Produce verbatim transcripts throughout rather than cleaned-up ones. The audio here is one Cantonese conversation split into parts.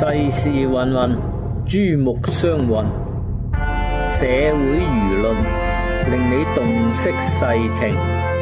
世事芸芸，珠目相混，社會輿論令你洞悉世情。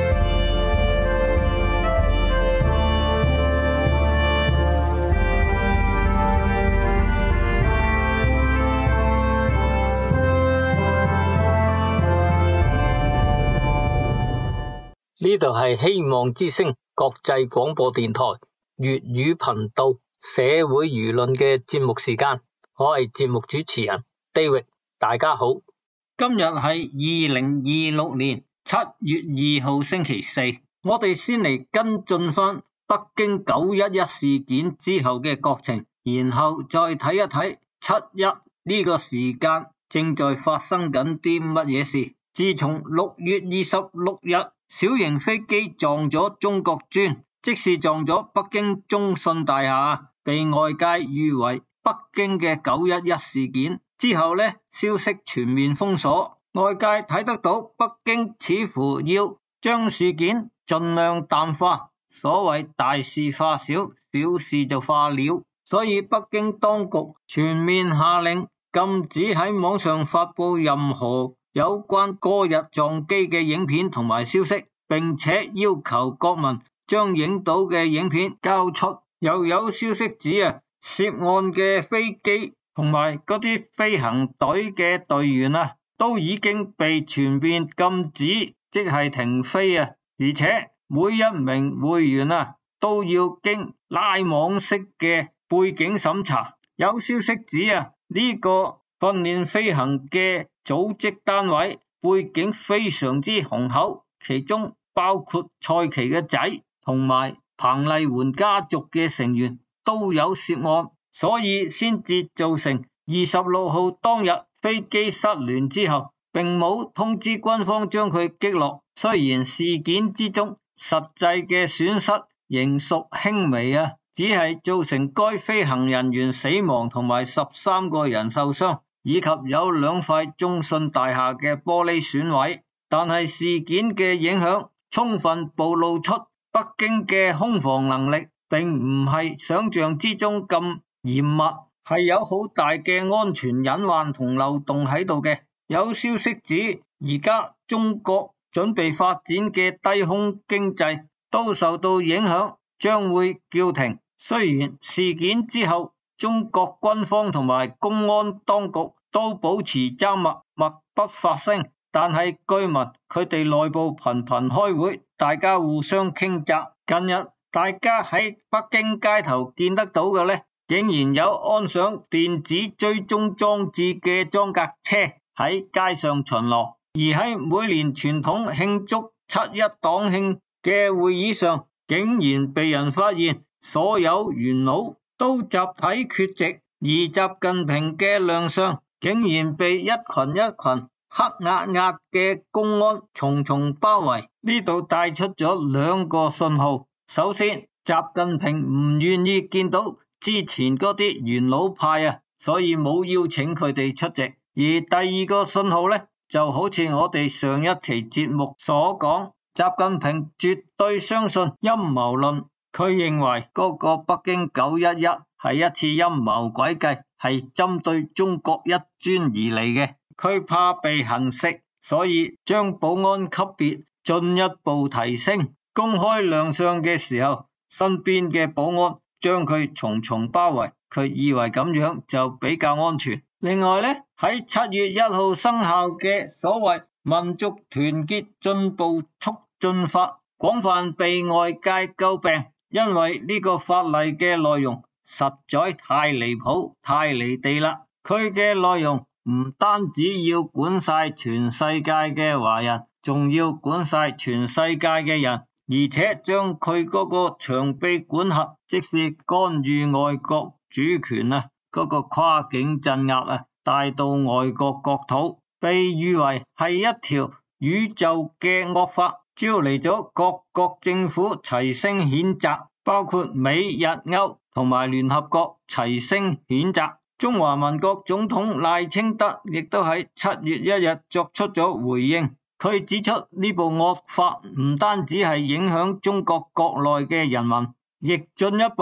呢度係希望之聲國際廣播電台粵語頻道社會輿論嘅節目時間，我係節目主持人 David， 大家好。今日係二零二六年七月二號星期四，我哋先嚟跟進翻北京九一一事件之後嘅國情，然後再睇一睇七一呢個時間正在發生緊啲乜嘢事。自從六月二十六日小型飛機撞咗中國專，即是撞咗北京中信大廈，被外界譽為北京嘅九一一事件之後呢，消息全面封鎖，外界睇得到北京似乎要將事件盡量淡化，所謂大事化小，小事就化了，所以北京當局全面下令禁止喺網上發布任何有關嗰日撞機嘅影片同埋消息，並且要求國民將影到嘅影片交出。又有消息指啊，涉案嘅飛機同埋嗰啲飛行隊嘅隊員啊，都已經被全面禁止，即係停飛啊！而且每一名會員啊，都要經拉網式嘅背景審查。有消息指啊，呢個訓練飛行嘅組織單位背景非常之雄厚，其中包括蔡奇嘅仔同埋彭麗媛家族嘅成員都有涉案，所以先至造成二十六號當日飛機失聯之後，並冇通知軍方將佢擊落。雖然事件之中實際嘅損失仍屬輕微啊，只係造成該飛行人員死亡同埋十三個人受傷，以及有兩塊中信大廈嘅玻璃損毀，但係事件嘅影響充分暴露出北京嘅空防能力並唔係想象之中咁嚴密，係有好大嘅安全隱患同漏洞喺度嘅。有消息指，而家中國準備發展嘅低空經濟都受到影響，將會叫停。雖然事件之後中國軍方同埋公安當局都保持緘默，默不發聲，但係據聞佢哋內部頻頻開會，大家互相傾責。近日大家喺北京街頭見得到嘅呢，竟然有安上電子追蹤裝置嘅裝甲車喺街上巡邏，而喺每年傳統慶祝七一黨慶嘅會議上，竟然被人發現所有元老都集體缺席，而習近平嘅亮相竟然被一群一群黑壓壓嘅公安重重包圍。呢度帶出咗兩個信號，首先習近平唔願意見到之前嗰啲元老派啊，所以冇邀請佢哋出席。而第二個信號呢，就好似我哋上一期節目所講，習近平絕對相信陰謀論，佢認為嗰個北京九一一係一次陰謀詭計，係針對中國一專而嚟嘅。佢怕被行刺，所以將保安級別進一步提升。公開亮相嘅時候，身邊嘅保安將佢重重包圍，佢以為咁樣就比較安全。另外呢，喺七月一號生效嘅所謂民族團結進步促進法，廣泛被外界詬病，因為呢個法例嘅內容實在太離譜、太離地啦。佢嘅內容唔單止要管晒全世界嘅華人，仲要管晒全世界嘅人，而且將佢嗰個長臂管轄，即是干預外國主權啊，嗰個跨境鎮壓啊，帶到外國國土，被譽為係一條宇宙嘅惡法，招嚟咗各國政府齊聲譴責，包括美日歐同埋聯合國齊聲譴責。中華民國總統賴清德亦都喺七月一日作出咗回應，佢指出呢部惡法唔單止係影響中國國內嘅人民，亦進一步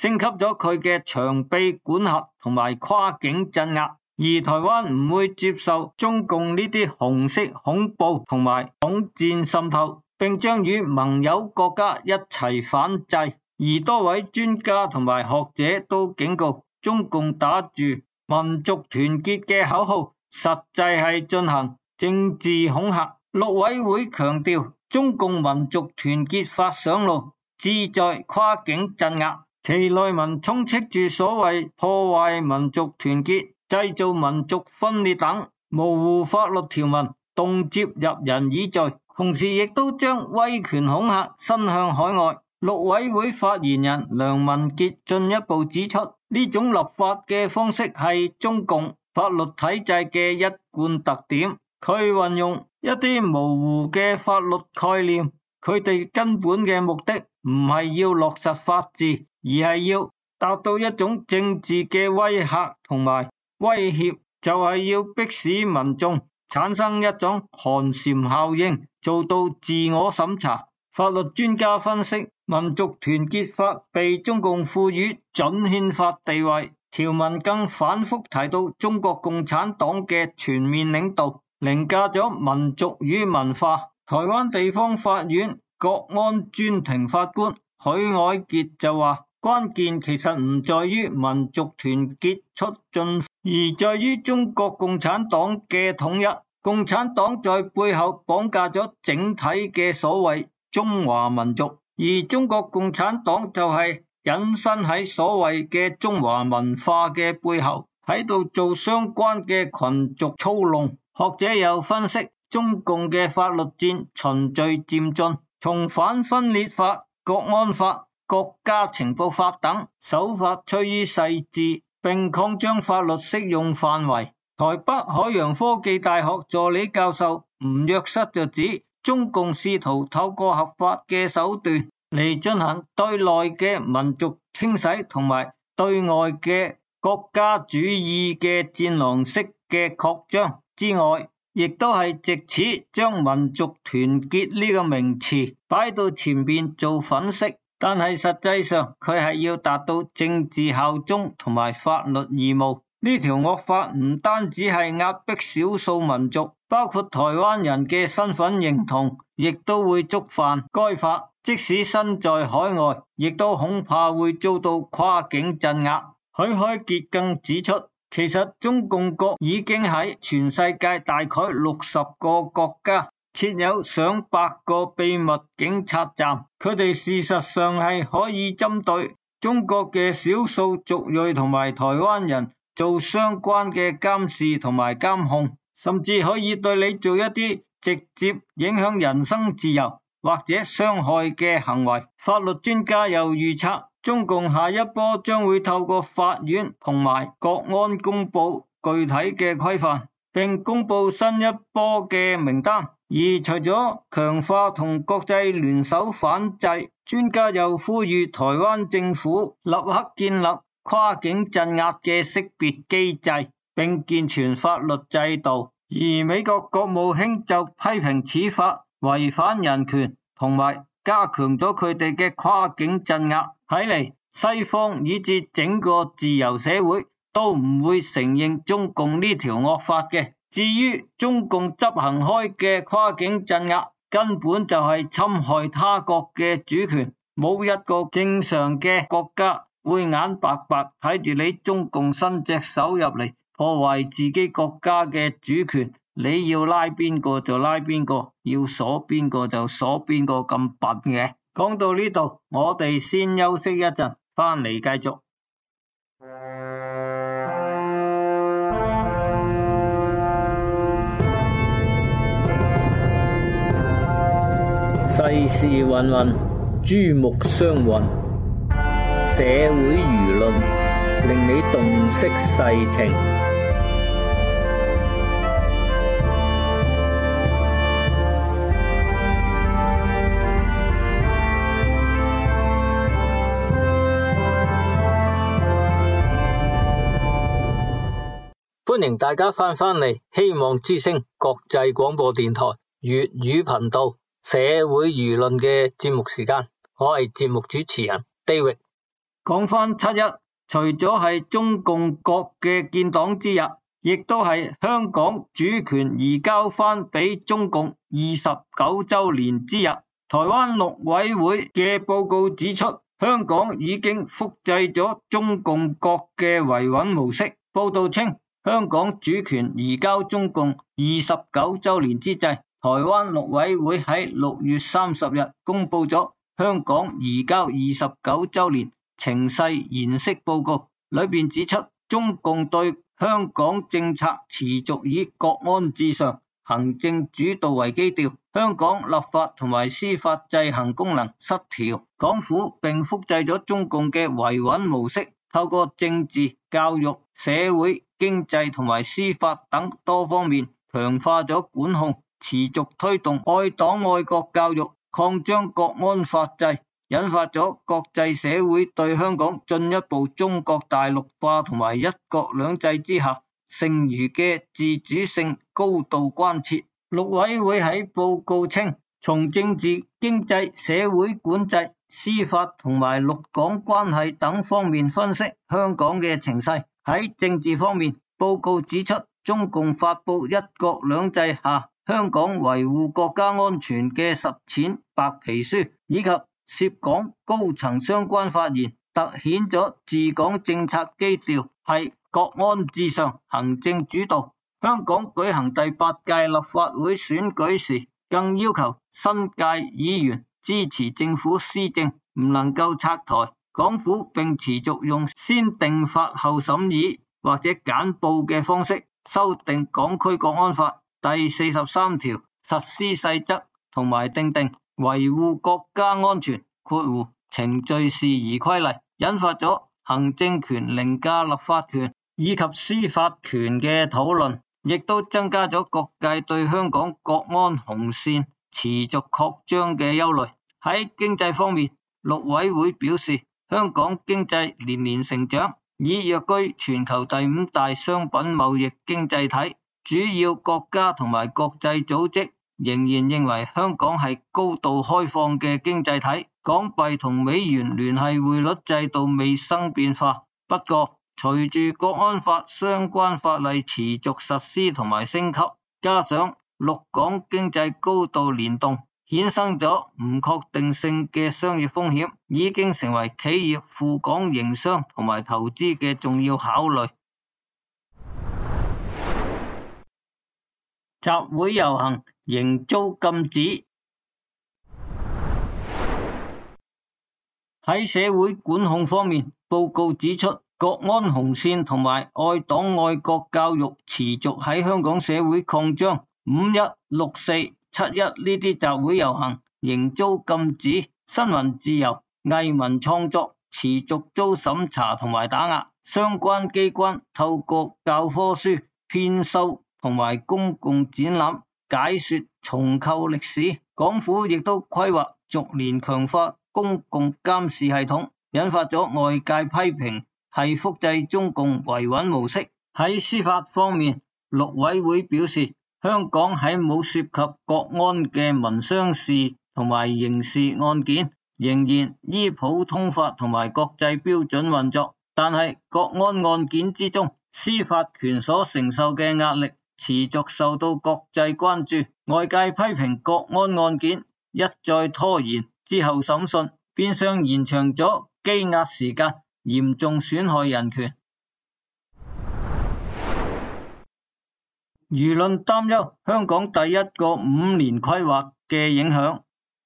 升級咗佢嘅長臂管轄同埋跨境鎮壓，而台灣唔會接受中共呢啲紅色恐怖同埋統戰滲透，並將與盟友國家一齊反制。而多位專家同埋學者都警告，中共打住民族團結嘅口號，實際係進行政治恐嚇。陸委會強調，中共民族團結法上路，志在跨境鎮壓，其內文充斥住所謂破壞民族團結、製造民族分裂等模糊法律條文，動輒入人耳罪，同時亦都將威權恐嚇伸向海外。陸委會發言人梁文傑進一步指出，呢種立法嘅方式係中共法律體制嘅一貫特點，佢運用一啲模糊嘅法律概念，佢哋根本嘅目的唔係要落實法治，而係要達到一種政治嘅威嚇同埋威脅，就係要迫使民眾產生一種寒蟬效應，做到自我審查。法律專家分析，民族團結法被中共賦予準憲法地位，條文更反覆提到中國共產黨嘅全面領導，凌駕咗民族與文化。台灣地方法院國安專庭法官許凱傑就話，關鍵其實唔在於民族團結促進，而在於中國共產黨嘅統一。共產黨在背後綁架咗整體嘅所謂中華民族，而中國共產黨就係隱身喺所謂嘅中華文化嘅背後，喺度做相關嘅群族操弄。學者又分析，中共嘅法律戰循序漸進，從反分裂法、國安法、國家情報法等手法趨於細緻，並擴張法律適用範圍。台北海洋科技大學助理教授吳若瑟就指，中共試圖透過合法嘅手段嚟進行對內嘅民族清洗，同埋對外嘅國家主義嘅戰狼式嘅擴張之外，亦都係藉此將民族團結呢個名詞擺到前面做粉飾，但係實際上佢係要達到政治效忠同埋法律義務。呢條惡法唔單止係壓迫少數民族，包括台灣人嘅身份認同，亦都會觸犯該法。即使身在海外，亦都恐怕會遭到跨境鎮壓。許凱傑更指出，其實中共國已經喺全世界大概六十個國家設有上百個秘密警察站，佢哋事實上係可以針對中國嘅少數族裔同埋台灣人做相關嘅監視同埋監控，甚至可以對你做一啲直接影響人身自由或者傷害嘅行為。法律專家又預測，中共下一波將會透過法院同埋國安公布具體嘅規範，並公布新一波嘅名單。而除咗強化同國際聯手反制，專家又呼籲台灣政府立刻建立跨境鎮壓嘅識別機制，並健全法律制度。而美國國務卿就批評此法違反人權，同埋加強咗佢哋嘅跨境鎮壓。睇嚟西方以至整個自由社會都唔會承認中共呢條惡法嘅。至於中共執行開嘅跨境鎮壓，根本就係侵害他國嘅主權，冇一個正常嘅國家會眼白白睇住你中共伸隻手入嚟破壞自己國家嘅主權，你要拉邊個就拉邊個，要鎖邊個就鎖邊個，咁笨嘅。講到呢度，我哋先休息一陣，翻嚟繼續。 世事芸芸，珠目相混，社會輿論令你洞悉世情。歡迎大家翻返嚟希望之聲國際廣播電台粵語頻道社會輿論嘅節目時間，我係節目主持人 David。 講返七一，除咗係中共國嘅建黨之日，亦都係香港主權移交返俾中共二十九週年之日。台灣陸委會嘅報告指出，香港已經複製咗中共國嘅維穩模式。報道稱，香港主權移交中共二十九週年之際，台灣陸委會喺六月三十日公佈咗香港移交二十九週年情勢研析報告，裏邊指出，中共對香港政策持續以國安至上、行政主導為基調，香港立法同埋司法制衡功能失調。港府並複製咗中共嘅維穩模式，透過政治、教育、社會、經濟同埋司法等多方面強化咗管控，持續推動愛黨愛國教育，擴張國安法制，引發咗國際社會對香港進一步中國大陸化同埋一國兩制之下剩餘嘅自主性高度關切。陸委會喺報告稱，從政治、經濟、社會管制、司法同埋陸港關係等方面分析香港嘅情勢。喺政治方面，報告指出，中共發布一國兩制下香港維護國家安全嘅實踐白皮書，以及涉港高層相關發言，凸顯咗治港政策基調係國安至上、行政主導。香港舉行第八屆立法會選舉時，更要求新界議員支持政府施政，唔能夠拆台。港府並持續用先定法後審議或者簡報嘅方式修訂港區國安法第四十三條實施細則，同埋訂定維護國家安全括弧程序事宜規例，引發咗行政權凌駕立法權以及司法權嘅討論，亦都增加咗各界對香港國安紅線持續擴張嘅憂慮。喺經濟方面，陸委會表示，香港經濟年年成長，已躍居全球第五大商品貿易經濟體。主要國家同埋國際組織仍然認為香港係高度開放嘅經濟體，港幣同美元聯繫匯率制度未生變化。不過，隨住國安法相關法例持續實施同埋升級，加上陸港經濟高度聯動，衍生咗唔確定性嘅商業風險，已經成為企業赴港營商同埋投資嘅重要考慮。集會遊行仍遭禁止。喺社會管控方面，報告指出，國安紅線同埋愛黨愛國教育持續喺香港社會擴張。五一、六四、七一呢啲集會遊行仍遭禁止，新聞自由、藝文創作持續遭審查同埋打壓，相關機關透過教科書編修同埋公共展覽解說重構歷史，港府亦都規劃逐年強化公共監視系統，引發咗外界批評係複製中共維穩模式。喺司法方面，陸委會表示，香港喺冇涉及國安嘅民商事同埋刑事案件，仍然依普通法同埋國際標準運作，但係國安案件之中，司法權所承受嘅壓力持續受到國際關注。外界批評國安案件一再拖延之後審訊，變相延長咗羈押時間，嚴重損害人權。輿論擔憂香港第一個五年規劃嘅影響。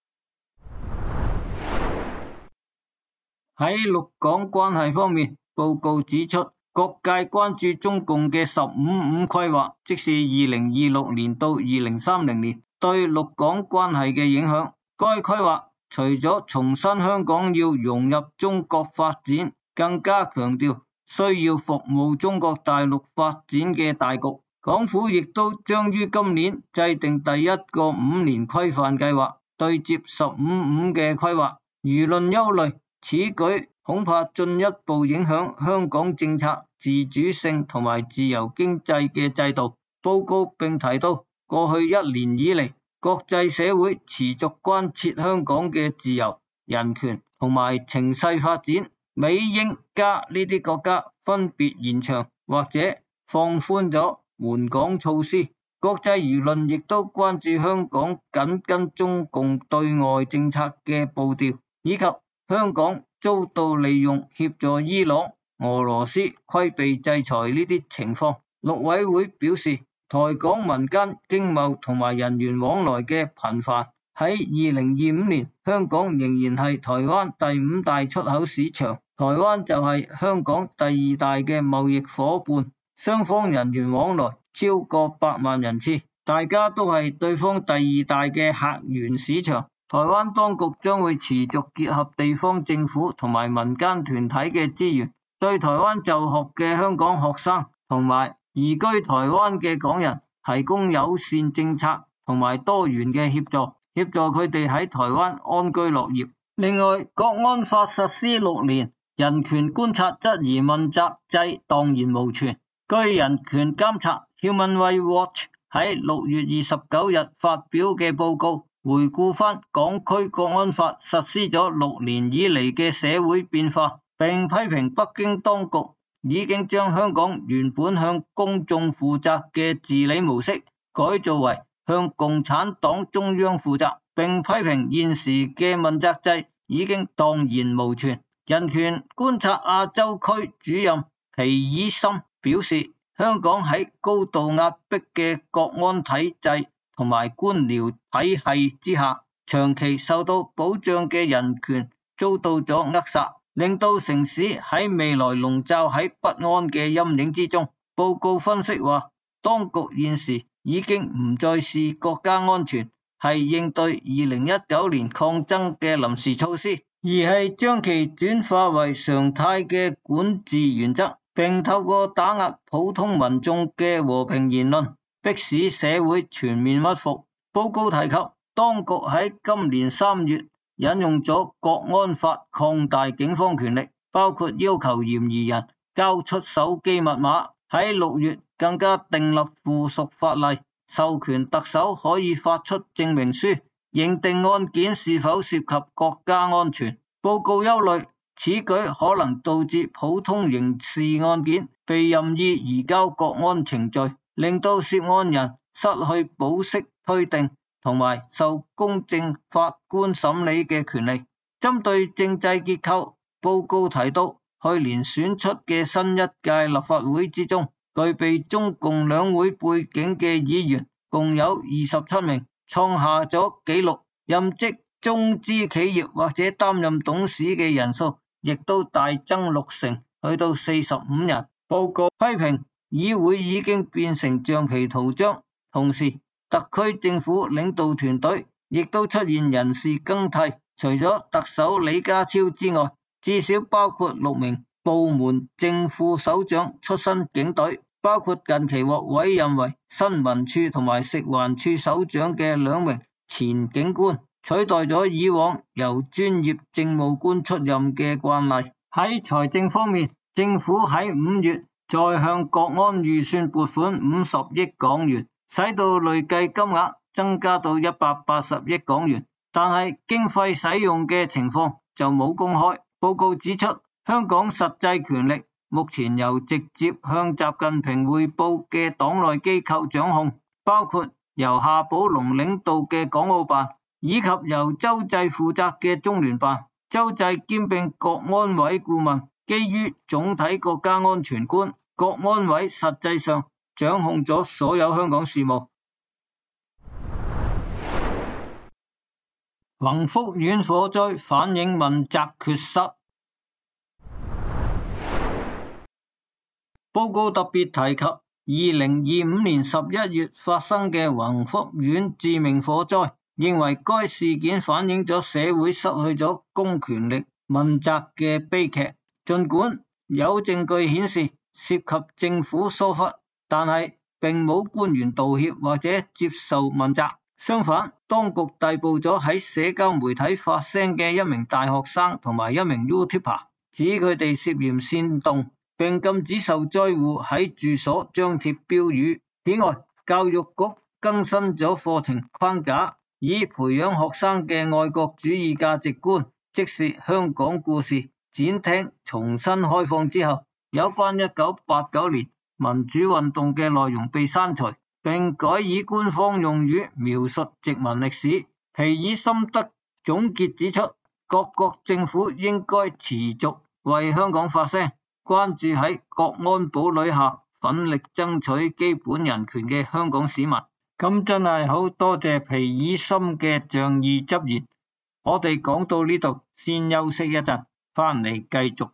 喺陸港關係方面，報告指出，各界關注中共嘅十五五規劃，即是二零二六年到二零三零年對陸港關係嘅影響。該規劃除咗重申香港要融入中國發展，更加強調需要服務中國大陸發展嘅大局。港府亦都將於今年制定第一個五年規範計劃，對接十五五嘅規劃。輿論憂慮此舉恐怕進一步影響香港政策自主性同埋自由經濟嘅制度。報告並提到，過去一年以嚟，國際社會持續關切香港嘅自由、人權同埋情勢發展， 美、英、加呢啲國家分別延長或者放寬咗援港措施。國際輿論亦都關注香港緊跟中共對外政策嘅步調，以及香港遭到利用協助伊朗、俄羅斯規避制裁呢啲情況。陸委會表示，台港民間經貿同埋人員往來嘅頻繁，喺二零二五年香港仍然係台灣第五大出口市場，台灣就係香港第二大嘅貿易夥伴，雙方人員往來超過百萬人次，大家都係對方第二大嘅客源市場。台灣當局將會持續結合地方政府同埋民間團體嘅資源，對台灣就學嘅香港學生同埋移居台灣嘅港人提供友善政策同埋多元嘅協助，協助佢哋喺台灣安居樂業。另外，國安法實施六年，人權觀察質疑問責制蕩然無存。據人權監察 Human Rights Watch 喺六月二十九日發表嘅報告，回顧翻港區國安法實施咗六年以嚟嘅社會變化，並批評北京當局已經將香港原本向公眾負責嘅治理模式改造為向共產黨中央負責，並批評現時嘅問責制已經蕩然無存。人權觀察亞洲區主任皮爾森表示，香港喺高度壓迫嘅國安體制同埋官僚體系之下，長期受到保障嘅人權遭到咗扼殺，令到城市喺未來籠罩喺不安嘅陰影之中。報告分析話，當局現時已經唔再視國家安全係應對二零一九年抗爭嘅臨時措施，而係將其轉化為常態嘅管治原則，並透過打壓普通民眾嘅和平言論，迫使社會全面屈服。報告提及，當局喺今年三月引用咗國安法擴大警方權力，包括要求嫌疑人交出手機密碼。喺六月更加訂立附屬法例，授權特首可以發出證明書，認定案件是否涉及國家安全。報告憂慮，此舉可能導致普通刑事案件被任意移交國安程序，令到涉案人失去保釋推定同埋受公正法官審理嘅權利。針對政制結構，報告提到，去年選出嘅新一屆立法會之中，具備中共兩會背景嘅議員共有二十七名，創下咗紀錄。任職中資企業或者擔任董事嘅人數亦都大增六成，去到四十五人。報告批評議會已經變成橡皮圖章，同時特區政府領導團隊亦都出現人事更替，除咗特首李家超之外，至少包括六名部門正副首長出身警隊，包括近期獲委任為新聞處同埋食環處首長嘅兩名前警官，取代咗以往由專業政務官出任嘅慣例。喺財政方面，政府喺五月再向國安預算撥款五十億港元，使到累計金額增加到一百八十億港元，但係經費使用嘅情況就冇公開。報告指出，香港實際權力目前由直接向習近平匯報嘅黨內機構掌控，包括由夏寶龍領導嘅港澳辦，以及由周濟負責嘅中聯辦。周濟兼併國安委顧問，基於總體國家安全觀，國安委實際上掌控咗所有香港事務。宏福苑火災反映問責缺失。報告特別提及二零二五年十一月發生嘅宏福苑致命火災，認為該事件反映咗社會失去咗公權力問責嘅悲劇。儘管有證據顯示涉及政府疏忽，但係並冇官員道歉或者接受問責。相反，當局逮捕咗喺社交媒體發聲嘅一名大學生同埋一名 YouTuber， 指佢哋涉嫌煽動，並禁止受災戶喺住所張貼標語。此外，教育局更新咗課程框架，以培養學生嘅愛國主義價值觀，即是香港故事， 展廳重新開放之後，有關一九八九年民主運動嘅內容被刪除，並改以官方用語描述殖民歷史。皮爾森德總結指出，各國政府應該持續為香港發聲，關注喺國安堡壘下奮力爭取基本人權嘅香港市民。咁真係好多謝皮爾森嘅仗義執言。我哋講到呢度，先休息一陣，翻嚟繼續。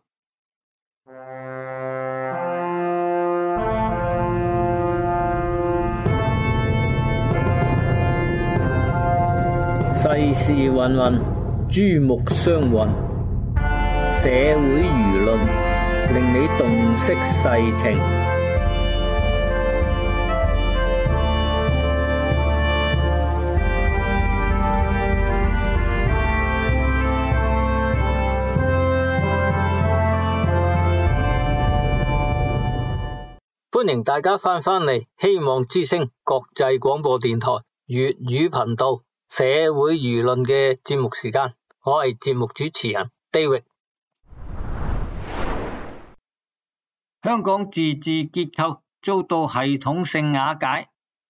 世事芸芸，珠目相混，社會輿論令你洞悉世情。歡迎大家翻返嚟希望之聲國際廣播電台粵語頻道社會輿論嘅節目時間，我係節目主持人 David。 香港自治結構遭到系統性瓦解。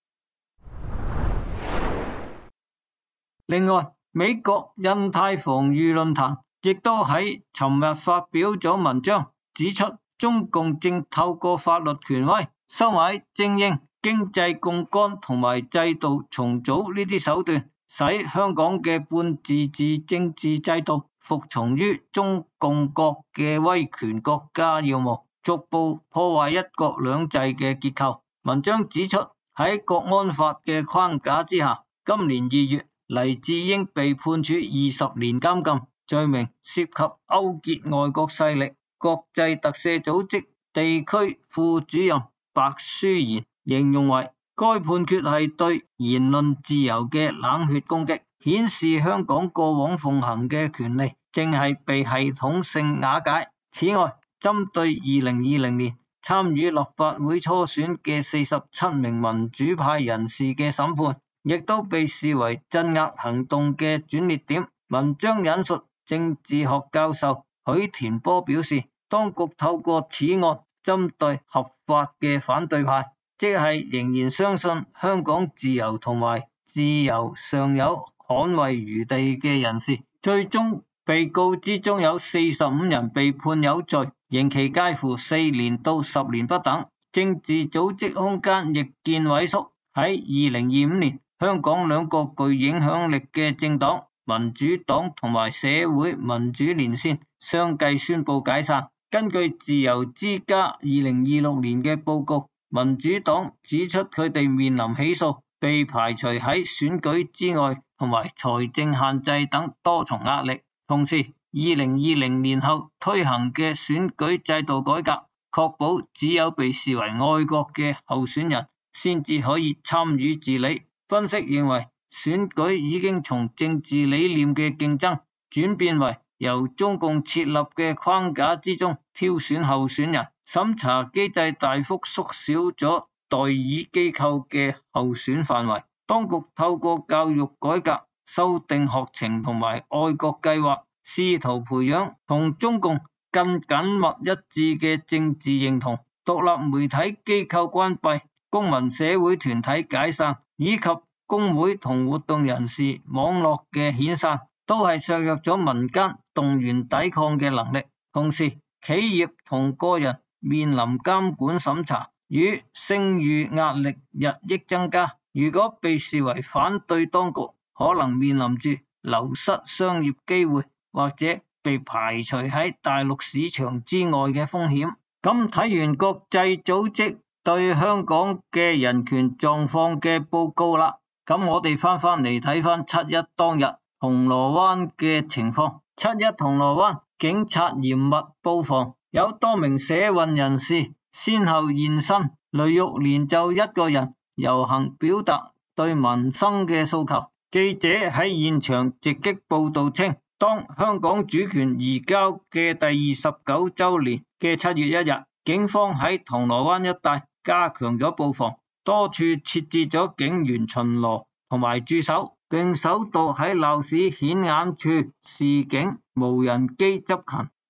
另外，美國印太防禦論壇亦都喺尋日發表咗文章，指出中共正透過法律權威、收買精英、經濟槓桿同埋制度重組呢啲手段，使香港嘅半自治政治制度服從於中共國嘅威權國家要務，逐步破壞一國兩制嘅結構。文章指出，喺國安法嘅框架之下，今年二月，黎智英被判處二十年監禁，罪名涉及勾結外國勢力。國際特赦組織地區副主任白書賢形容為，該判決係對言論自由嘅冷血攻擊，顯示香港過往奉行嘅權利正係被系統性瓦解。此外，針對二零二零年參與立法會初選嘅四十七名民主派人士嘅審判，亦都被視為鎮壓行動嘅轉捩點。文章引述政治學教授許田波表示，當局透過此案針對合法嘅反對派，即係仍然相信香港自由同埋自由尚有捍衛餘地嘅人士，最終被告之中有四十五人被判有罪，刑期介乎四年到十年不等，政治組織空間亦見萎縮。喺二零二五年，香港兩個具影響力嘅政黨民主黨同埋社會民主連線相繼宣布解散。根據自由之家二零二六年嘅報告，民主黨指出佢哋面臨起訴、被排除喺選舉之外同埋財政限制等多重壓力。同時，二零二零年後推行嘅選舉制度改革，確保只有被視為愛國嘅候選人先至可以參與治理。分析認為，選舉已經從政治理念嘅競爭轉變為由中共設立嘅框架之中挑選候選人，審查機制大幅縮小咗代議機構嘅候選範圍。當局透過教育改革、修訂學程同埋愛國計劃，試圖培養同中共更緊密一致嘅政治認同。獨立媒體機構關閉、公民社會團體解散，以及工會同活動人士網絡嘅遣散，都係削弱咗民間動員抵抗嘅能力。同時，企業同個人面臨監管審查與聲譽壓力日益增加。如果被視為反對當局，可能面臨住流失商業機會或者被排除喺大陸市場之外嘅風險。咁睇完國際組織對香港嘅人權狀況嘅報告啦，咁我哋翻返嚟睇翻七一當日銅鑼灣嘅情況。七一銅鑼灣警察嚴密布防，有多名社運人士先後現身。雷玉蓮就一個人遊行表達對民生嘅訴求。記者喺現場直擊報道稱，當香港主權移交嘅第二十九周年嘅七月一日，警方喺銅鑼灣一帶加強咗布防，多處設置咗警員巡邏同埋駐守，並首度喺鬧市顯眼處示警無人機執勤。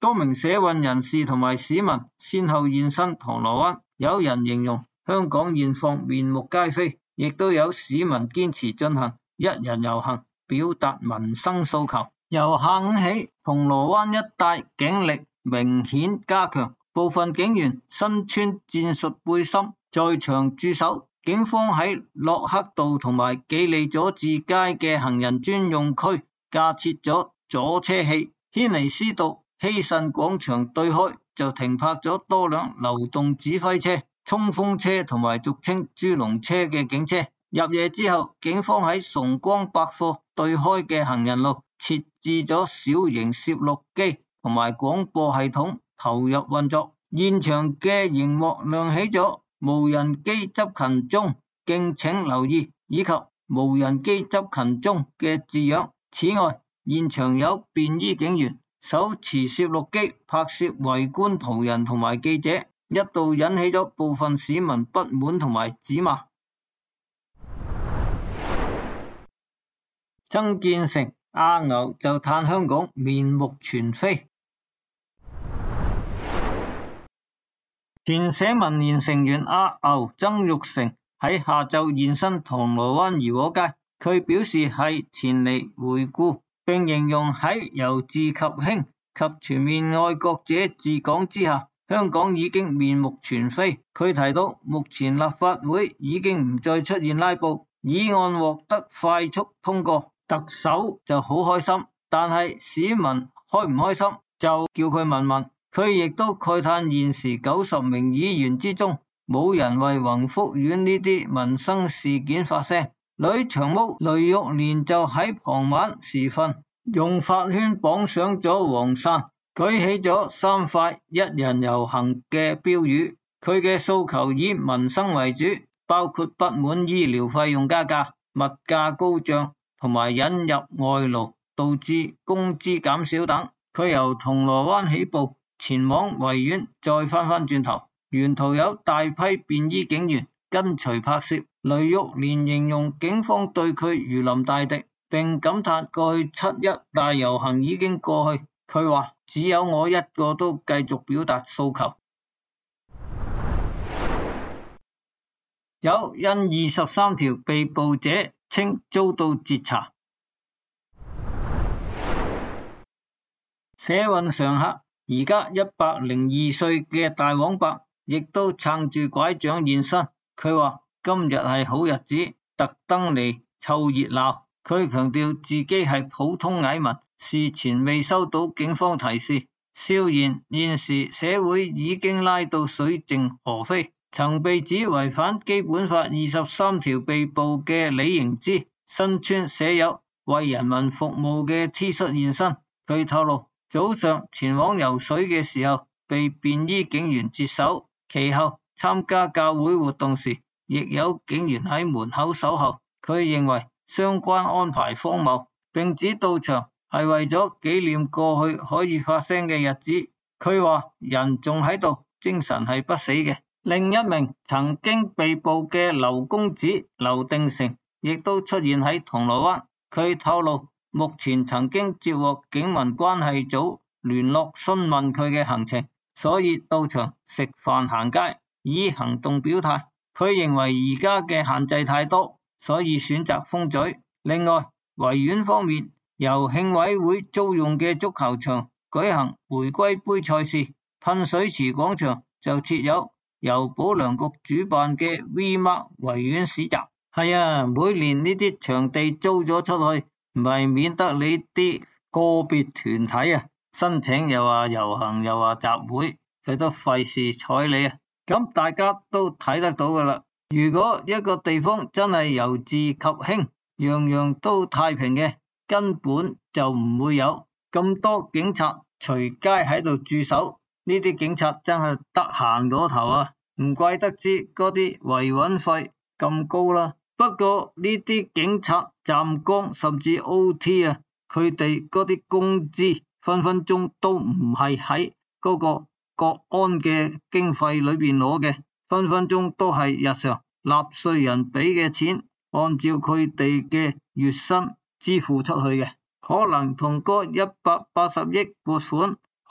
多名社運人士同埋市民先後現身銅鑼灣，有人形容香港現況面目皆非，亦都有市民堅持進行一人遊行，表達民生訴求。由下午起，銅鑼灣一帶警力明顯加強，部分警員身穿戰術背心在場駐守。警方喺洛克道同埋紀利佐治街嘅行人專用區架設咗阻車器，軒尼詩道希慎廣場對開就停泊咗多輛流動指揮車、衝鋒車同埋俗稱豬籠車嘅警車。入夜之後，警方喺崇光百貨對開嘅行人路設置咗小型攝錄機同埋廣播系統投入運作，現場嘅熒幕亮起咗無人機執勤中，敬請留意以及無人機執勤中嘅字樣。此外，現場有便衣警員手持攝錄機拍攝圍觀途人同埋記者，一度引起咗部分市民不滿同埋指罵。曾建成阿牛就嘆香港面目全非。前社民連成員阿牛曾鈺成喺下晝現身銅鑼灣怡和街，佢表示係前嚟回顧，並形容喺由治及興及全面愛國者治港之下，香港已經面目全非。佢提到目前立法會已經唔再出現拉布，議案獲得快速通過，特首就好開心，但係市民開唔開心就叫佢問問。佢亦都慨嘆現時九十名議員之中，冇人為宏福苑呢啲民生事件發聲。女長毛雷玉蓮就喺傍晚時分用髮圈綁上咗黃傘，舉起咗三塊一人遊行嘅標語。佢嘅訴求以民生為主，包括不滿醫療費用加價、物價高漲同埋引入外勞導致工資減少等。佢由銅鑼灣起步，前往維園，再翻返轉頭，沿途有大批便衣警員跟隨拍攝。雷玉蓮形容警方對佢如臨大敵，並感嘆過去七一大遊行已經過去。佢話只有我一個都繼續表達訴求。有因二十三條被捕者稱遭到截查。社運常客而家一百零二歲嘅大黃伯亦都撐住拐杖現身，佢話今日係好日子，特登嚟湊熱鬧。佢強調自己係普通蟻民，事前未收到警方提示，笑言現時社會已經拉到水靜河飛。曾被指違反基本法二十三條被捕嘅李盈芝，身穿寫有為人民服務嘅 T 恤現身。佢透露早上前往游水嘅時候被便衣警員截手，其後參加教會活動時亦有警員喺門口守候。佢認為相關安排荒謬，並指到場係為咗紀念過去可以發聲嘅日子。佢話人仲喺度，精神係不死嘅。另一名曾經被捕嘅劉公子劉定成亦都出現喺銅鑼灣。佢透露目前曾經接獲警民關係組聯絡詢問佢嘅行程，所以到場食飯行街，以行動表態。佢認為而家嘅限制太多，所以選擇封嘴。另外，維園方面，由慶委會租用嘅足球場舉行回歸杯賽事，噴水池廣場就設有由保良局主辦嘅 V-Mark 維園市集。係啊，每年呢啲場地租咗出去，唔係免得你啲個別團體啊申請又話遊行又話集會，佢都費事睬你啊。咁大家都睇得到噶啦。如果一個地方真係由治及興，樣樣都太平嘅，根本就唔會有咁多警察隨街喺度駐守。呢啲警察真係得閒嗰頭啊，唔怪得知嗰啲維穩費咁高啦。不過呢啲警察站崗甚至 O T 啊，佢哋嗰啲工資分分鐘都唔係喺嗰個國安嘅經費裏邊攞嘅，分分鐘都係日常納稅人俾嘅錢，按照佢哋嘅月薪支付出去嘅，可能同嗰一百八十億撥款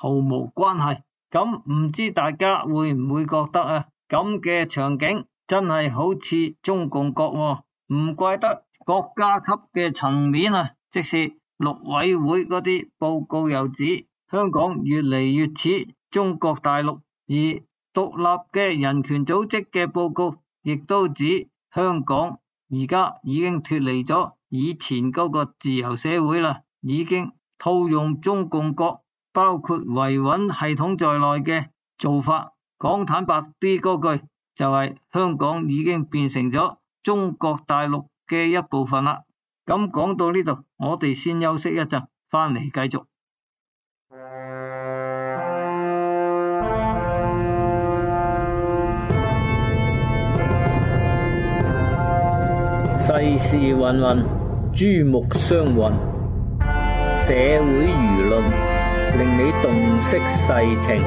毫無關係。咁唔知大家會唔會覺得啊，咁嘅場景真係好似中共國喎，唔怪得國家級嘅層面啊，即是陸委會嗰啲報告又指香港越嚟越似中國大陸，而獨立嘅人權組織嘅報告亦都指香港而家已經脫離咗以前嗰個自由社會啦，已經套用中共國包括維穩系統在內嘅做法。講坦白啲嗰句就係香港已經變成咗中國大陸嘅一部分啦。咁講到呢度，我哋先休息一陣，翻嚟繼續。 世事芸芸，珠目相混，社會輿論令你洞悉世情。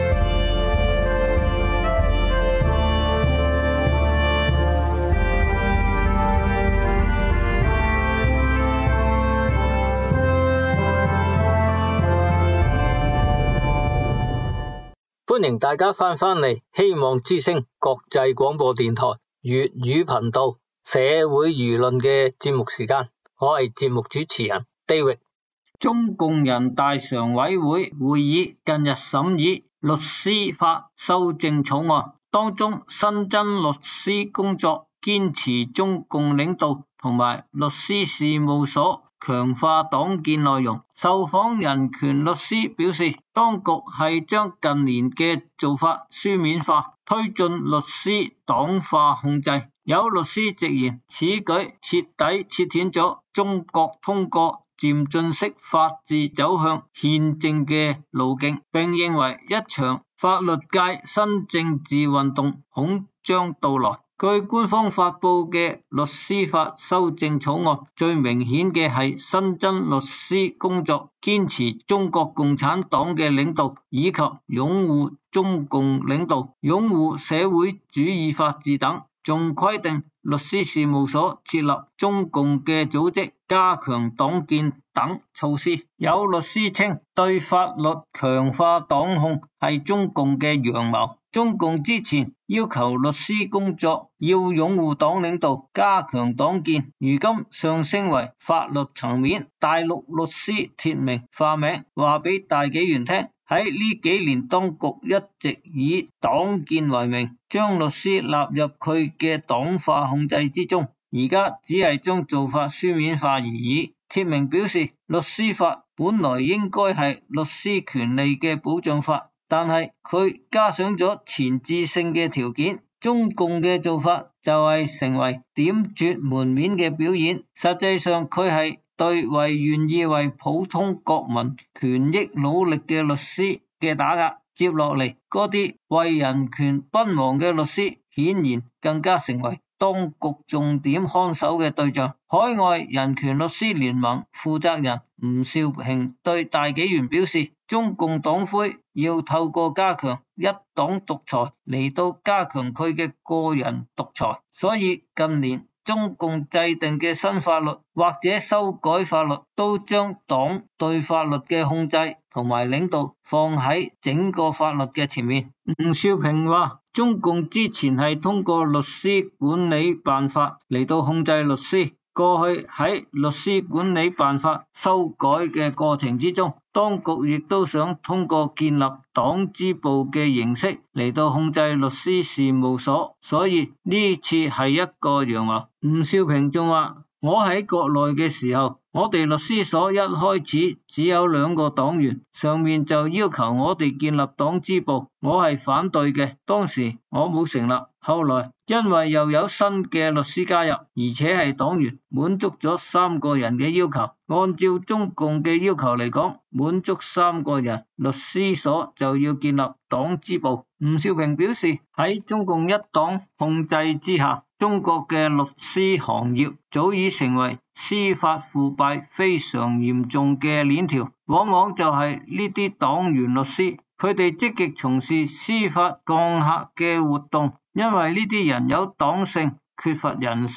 歡迎大家翻返嚟希望之聲國際廣播電台粵語頻道社會輿論嘅節目時間，我係節目主持人 David。 中共人大常委會會議近日審議律師法修正草案，當中新增律師工作堅持中共領導同埋律師事務所強化黨建內容。受訪人權律師表示，當局係將近年嘅做法書面化，推進律師黨化控制。有律師直言，此舉徹底切斷咗中國通過漸進式法治走向憲政嘅路徑，並認為一場法律界新政治運動恐將到來。據官方發佈嘅律師法修正草案，最明顯嘅係新增律師工作堅持中國共產黨嘅領導，以及擁護中共領導、擁護社會主義法治等，仲規定律師事務所設立中共嘅組織，加強黨建等措施。有律師稱，對法律強化黨控係中共嘅陽謀。中共之前要求律師工作要擁護黨領導、加強黨建，如今上升為法律層面。大陸律師貼名化名，話俾大紀元聽，喺呢幾年當局一直以黨建為名，將律師納入佢嘅黨化控制之中，而家只係將做法書面化而已。貼名表示，律師法本來應該係律師權利嘅保障法，但係佢加上咗前置性嘅條件，中共嘅做法就係成為點綴門面嘅表演，實際上佢係對為願意為普通國民權益努力嘅律師嘅打壓。接落嚟嗰啲為人權奔忙嘅律師，顯然更加成為當局重點看守嘅對象。海外人權律師聯盟負責人吳少平對大紀元表示，中共黨魁要透過加強一黨獨裁嚟到加強佢嘅個人獨裁，所以近年中共制定嘅新法律或者修改法律，都將黨對法律嘅控制同埋領導放喺整個法律嘅前面。吳少平話，中共之前係通過律師管理辦法嚟到控制律師，過去喺律師管理辦法修改嘅過程之中，當局亦都想通過建立黨支部嘅形式嚟到控制律師事務所，所以呢次係一個陽謀。吳少平仲話，我喺國內嘅時候，我哋律師所一開始只有兩個黨員，上面就要求我哋建立黨支部，我係反對嘅，當時我冇成立。後來因為又有新嘅律師加入，而且係黨員，滿足咗三個人嘅要求。按照中共嘅要求嚟講，滿足三個人，律師所就要建立黨支部。吳少平表示，喺中共一黨控制之下，中國嘅律師行業早已成為司法腐敗非常嚴重嘅鏈條，往往就係呢啲黨員律師，佢哋積極從事司法降客嘅活動，因為呢啲人有黨性，缺乏人性，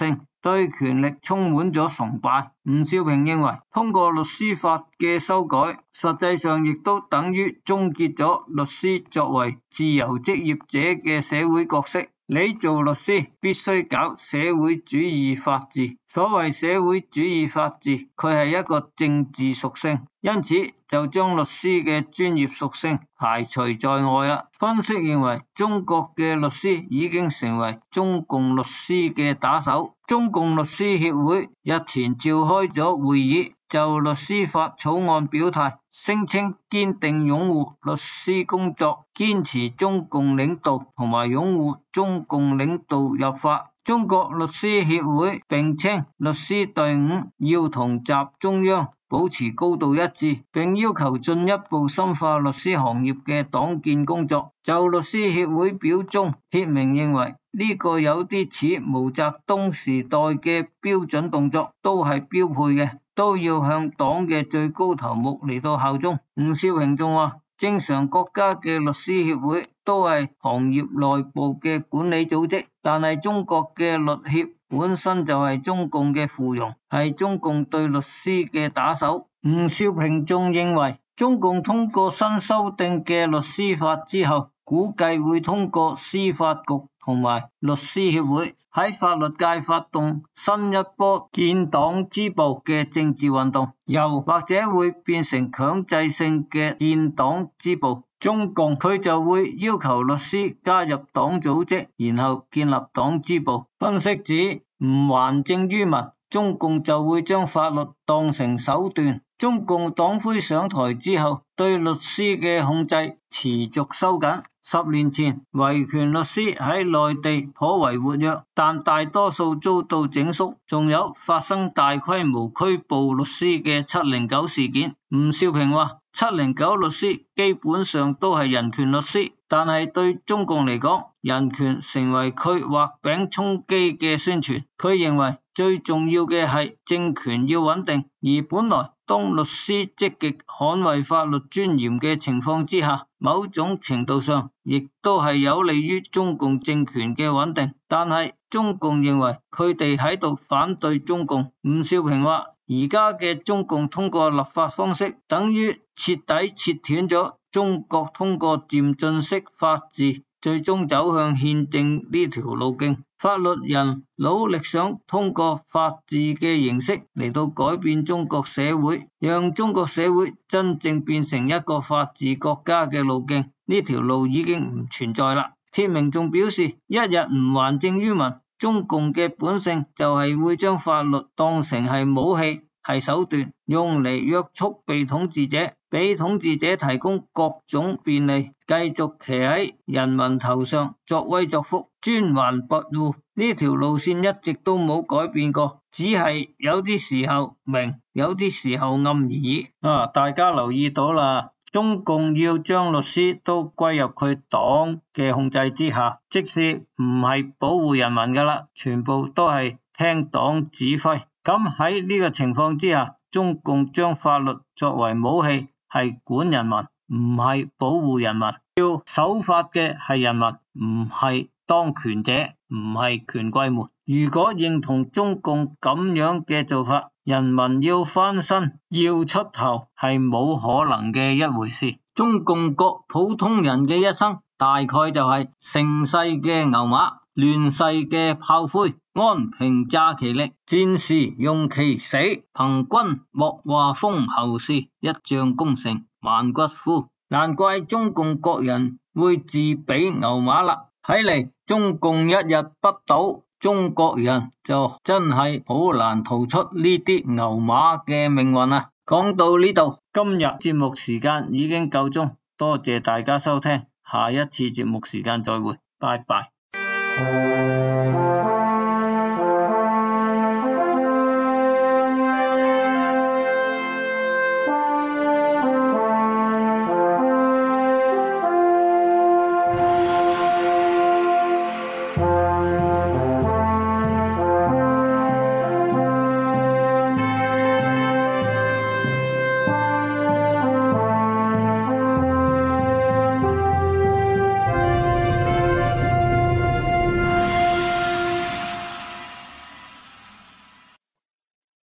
對權力充滿咗崇拜。吳少平認為，通過律師法嘅修改，實際上亦都等於終結咗律師作為自由職業者嘅社會角色。你做律師必須搞社會主義法治。所謂社會主義法治，佢係一個政治屬性，因此就將律師嘅專業屬性排除在外啦。分析認為，中國嘅律師已經成為中共律師嘅打手。中共律師協會日前召開咗會議，就律師法草案表態，聲稱堅定擁護律師工作，堅持中共領導同埋擁護中共領導入法。中國律師協會並稱律師隊伍要同習中央保持高度一致，並要求進一步深化律師行業嘅黨建工作。就律師協會表忠，帖明認為呢個有啲似毛澤東時代嘅標準動作，都係標配嘅，都要向黨嘅最高頭目嚟到效忠。吳少平仲話，正常國家嘅律師協會都係行業內部嘅管理組織，但係中國嘅律協本身就係中共嘅附庸，係中共對律師嘅打手。吳少平仲認為，中共通過新修訂嘅律師法之後，估計會通過司法局同埋律師協會喺法律界發動新一波建黨支部嘅政治運動，又或者會變成強制性嘅建黨支部。中共佢就會要求律師加入黨組織，然後建立黨支部。分析指，唔還政於民，中共就會將法律當成手段。中共黨魁上台之後，對律師嘅控制持續收緊。十年前，維權律師喺內地頗為活躍，但大多數遭到整肅。仲有發生大規模拘捕律師嘅七零九事件。吳少平話，七零九律師基本上都係人權律師，但係對中共嚟講，人權成為佢畫餅充飢嘅宣傳。佢認為最重要嘅係政權要穩定，而本來當律師積極捍衛法律尊嚴嘅情況之下，某種程度上亦都係有利於中共政權嘅穩定。但係中共認為佢哋喺度反對中共。吳少平話，而家嘅中共通過立法方式，等於徹底切斷咗中國通過漸進式法治最終走向憲政呢條路徑。法律人努力想通過法治嘅形式嚟到改變中國社會，讓中國社會真正變成一個法治國家嘅路徑，呢條路已經唔存在啦。帖明仲表示，一日唔還政於民，中共嘅本性就係會將法律當成係武器，係手段，用嚟約束被統治者，俾統治者提供各種便利，繼續騎喺人民頭上作威作福，專橫跋扈。呢條路線一直都冇改變過，只係有啲時候明，有啲時候暗而已。啊，大家留意到啦，中共要將律師都歸入佢黨嘅控制之下，即使唔係保護人民噶啦，全部都係聽黨指揮。咁喺呢個情況之下，中共將法律作為武器，係管人民，唔係保護人民。要守法嘅係人民，唔係當權者，唔係權貴們。如果認同中共咁樣嘅做法，人民要翻身，要出頭，係冇可能嘅一回事。中共各普通人嘅一生，大概就係盛世嘅牛馬，亂世嘅炮灰，安平詐其力，戰時用其死，憑軍莫話封侯氏，一將功成萬骨枯。難怪中共國人會自比牛馬啦。睇嚟中共一日不倒，中國人就真係好難逃出呢啲牛馬嘅命運啊！講到呢度，今日節目時間已經夠鐘，多謝大家收聽，下一次節目時間再會，拜拜。